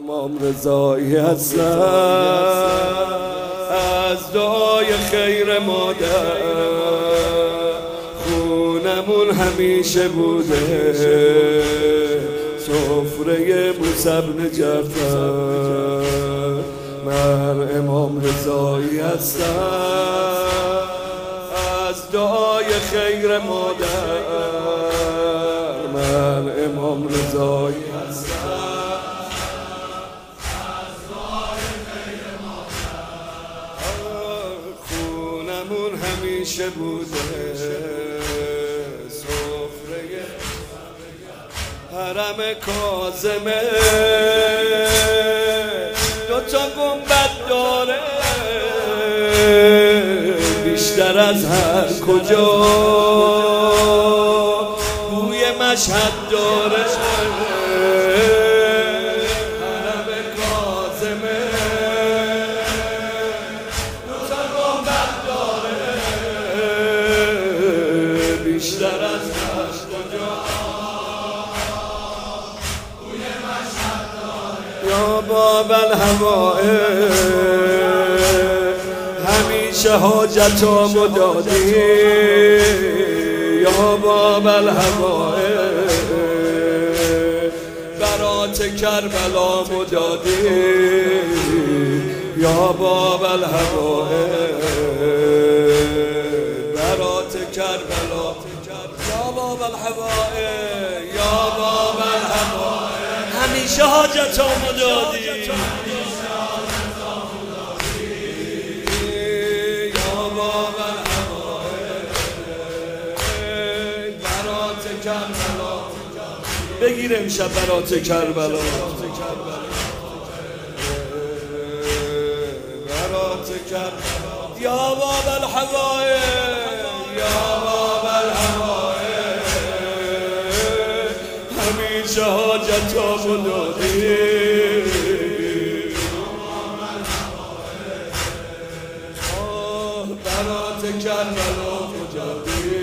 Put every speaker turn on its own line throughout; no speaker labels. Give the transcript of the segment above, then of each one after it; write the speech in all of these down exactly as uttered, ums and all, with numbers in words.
امام رضایی هستم از دعای خیر مادر خونمون همیشه بوده سفره موسی بن جعفر. من امام رضایی هستم از دعای خیر مادر. من امام رضایی هستم از دعای خیر مادر خونمون همیشه بوده سفره حرم کاظمه دوتا گنبد داره بیشتر از هر کجا بوی مشهد داره. حرم کاظمه دوتا گنبد داره بیشتر از هر کجا بوی مشهد داره. یا باب الهوائه همیشه حاجتامو دادی یا باب الهوائه برات کربلامو دادی یا باب الهوائه برات کربلا یا باب الهوائه یا باب الهوائه همیشه حاجتامو دادی بگیر امشب برات کربلا برات کربلا یا باب الهوائه یا باب الهوائه همیشه حاجتامو دادی برات کربلا مجادی.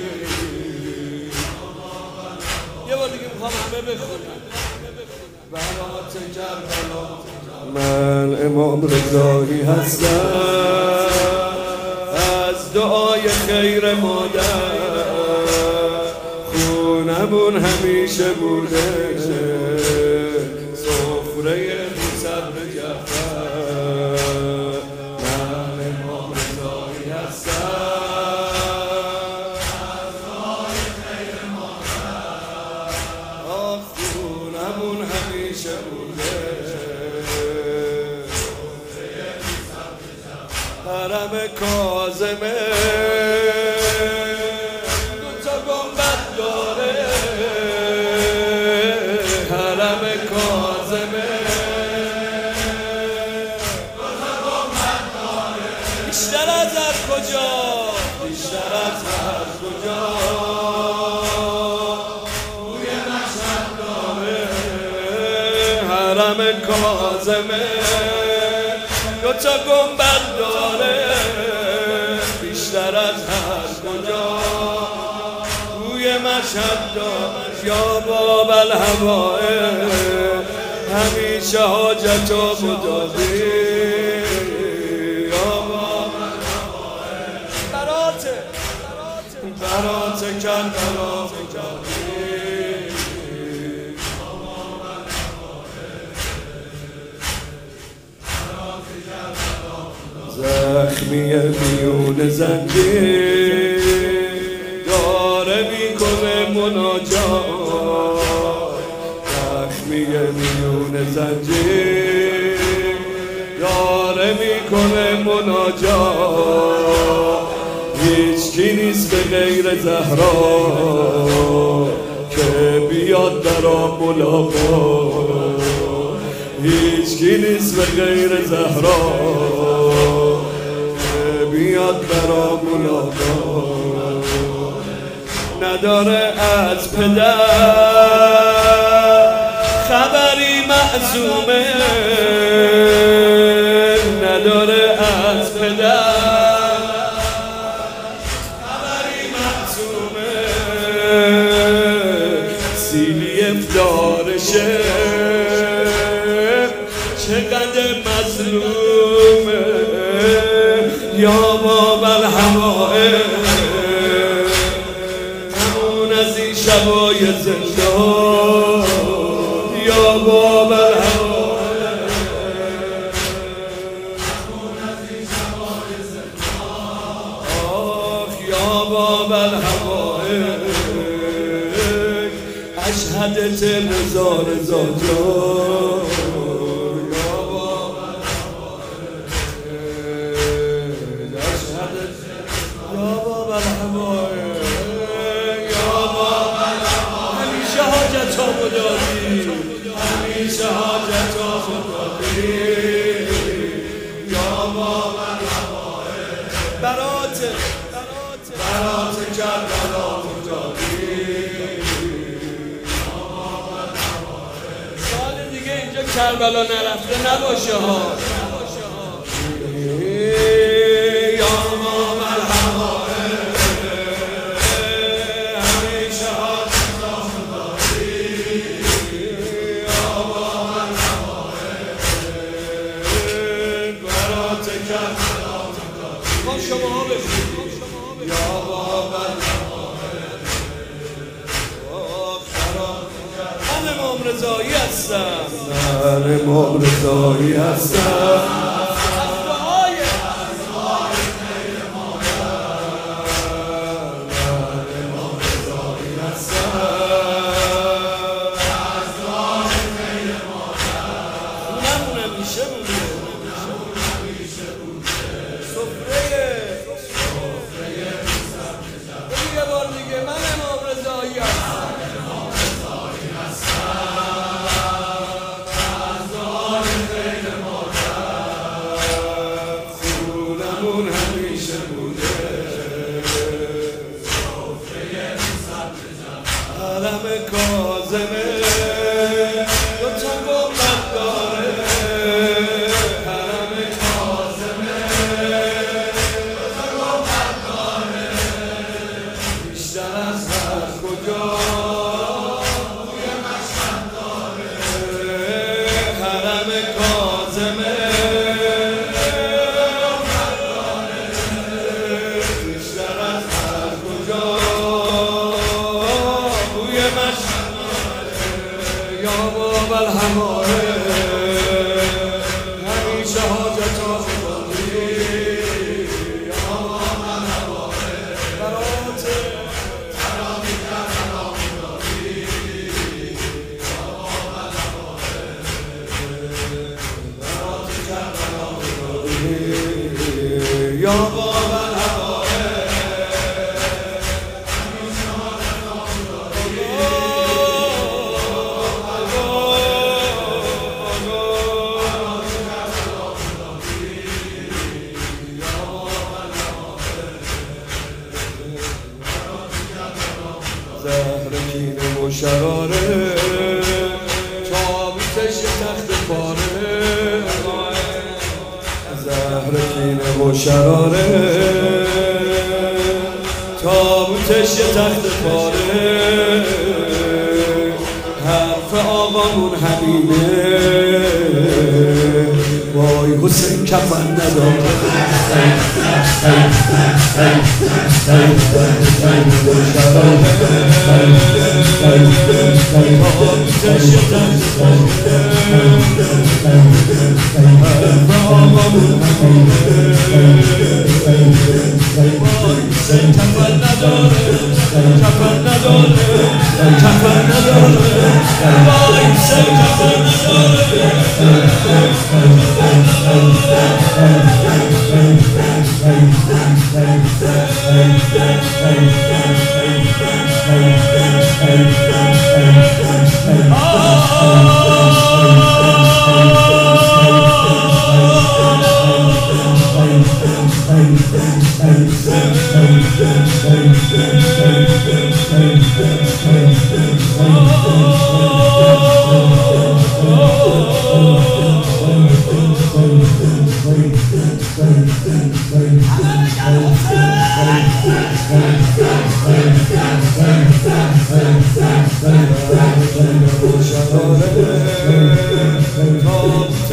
یه بار دیگه میخوام همه بخونم برات کربلا. من امام رضایی هستم از دعای خیر مادر خونمون همیشه بوده سفره موسی بن جعفر. من امام رضایی هستم همیشه بوده حرم کاظمه دوتا گنبد داره حرم کاظمه دوتا گنبد داره بیشتر از هر کجا بیشتر از هر کجا حرم کاظمه دوتا گنبد داره بیشتر از هر کجا بوی مشهد داره. یا باب الهوائه همیشه حاجتامو دادی یا باب الهوائه برات برات کربلا مجادی. زخمی میون زنجیر داره میکنه مناجات زخمی میون زنجیر داره میکنه مناجات هیچ کی نیست به غیر زهرا که بیاد برا ملاقات هیچ کی نیست به غیر زهرا بیاد برا ملاقات. نداره از پدر خبری معصومه نداره از پدر خبری معصومه سیلی افدارشه چقدر مظلومه یا باب الهوائه همون از این شبای زندان یا باب الهوائه همون از این شبای زندان آخ یا باب الهوائه اشهدت رضا رضا جان همیشه حاجتامو دادی همیشه حاجتامو دادی یا باب الهوائه برات برات کربلامو دادی سال دیگه اینجا کربلا نرفته نباشه ها شما ها بشید یا باب الهوائه من امام رضایی هستم من امام رضایی هستم حرم کاظمه دو تا گنبد داره حرم کاظمه دو تا گنبد داره بیشتر از هر کجا بوی مشهد داره حرم کاظمه بیشتر از هر کجا یا باب الهوائه همیشه حاجتامو دادی یا باب الهوائه برات ترامی کربلامو دادی یا باب الهوائه برات کربلامو دادی یا باب الهوائه زهر کینه و شراره تابوتش تخت پاره زهر کینه و شراره تابوتش تخت پاره حرف آقامون همینه وای حسین کفن نداره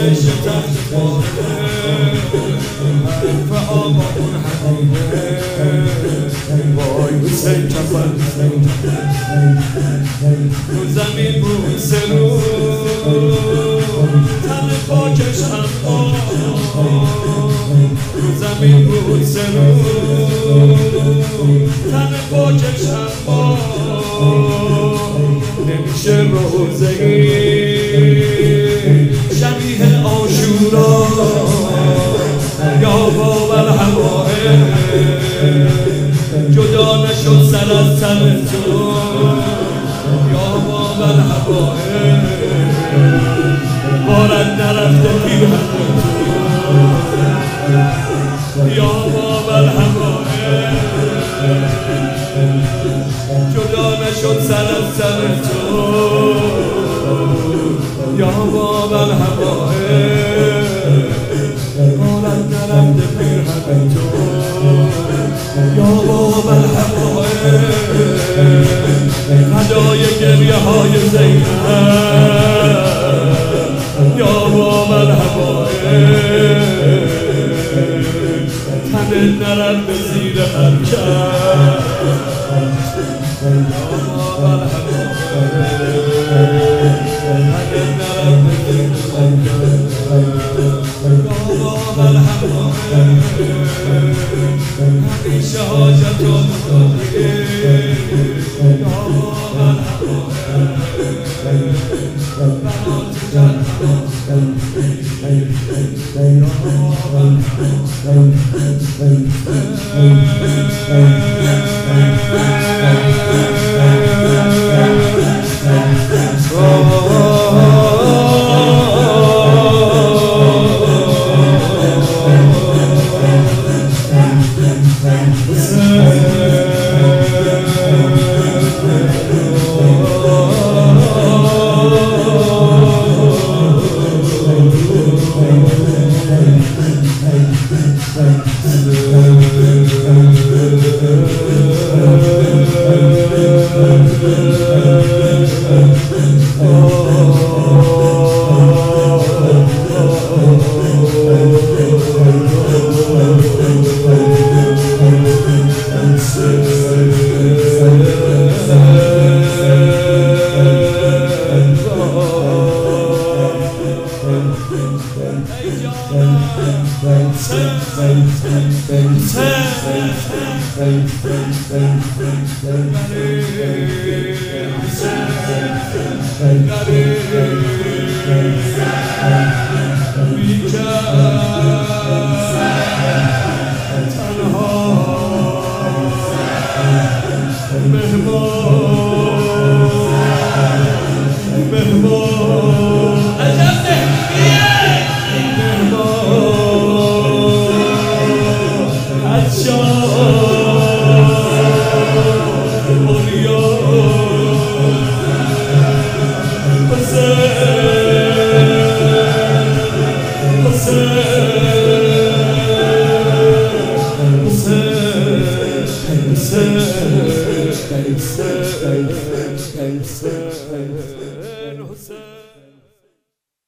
عشق تخت خانه حرف آقامون حقیقه وای حسین کفن رو زمین بود سرو تن پاکش اما رو زمین بود سرو تن پاکش اما نمیشه روزه شبیه عاشورا یا باور هواه جدا نشد سر از سر تو یا باور هواه بارد نرفته پیرهن تو یا باور هواه جدا نشد سر از سر تو یا باور هواه بارد نرفته پیرهن تو یا باور هواه فدای گریه های زینب یا باور هواه تن نرد به زیر مرکب یا باور هواه تن نرد به زیر مرکب یا باور هواه همیشه حاجت و مداریه یا باور هواه بنات جنت یا باور مهمان